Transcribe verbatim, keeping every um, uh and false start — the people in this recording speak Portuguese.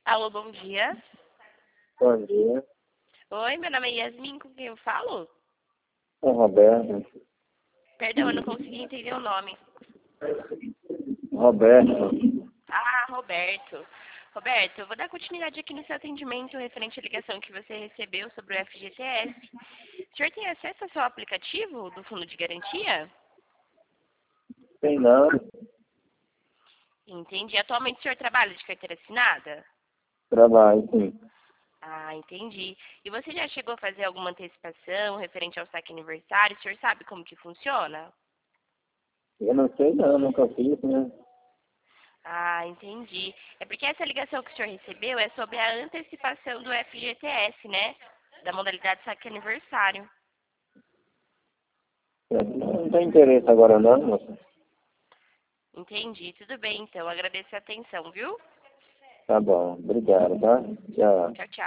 Alô, bom dia. Bom dia. Oi, meu nome é Yasmin, com quem eu falo? É Roberto. Perdão, eu não consegui entender o nome. Roberto. Ah, Roberto. Roberto, eu vou dar continuidade aqui no seu atendimento referente à ligação que você recebeu sobre o F G T S. O senhor tem acesso ao seu aplicativo do Fundo de Garantia? Tem não? Entendi. Atualmente o senhor trabalha de carteira assinada? Trabalho, sim. Ah, entendi. E você já chegou a fazer alguma antecipação referente ao saque aniversário? O senhor sabe como que funciona? Eu não sei não, nunca fiz, né? Ah, entendi. É porque essa ligação que o senhor recebeu é sobre a antecipação do F G T S, né? Da modalidade saque aniversário. Eu não tem interesse agora não, moça. Entendi. Tudo bem, então. Agradeço a atenção, viu? Tá bom, obrigado, tá? Tchau. Tchau, tchau.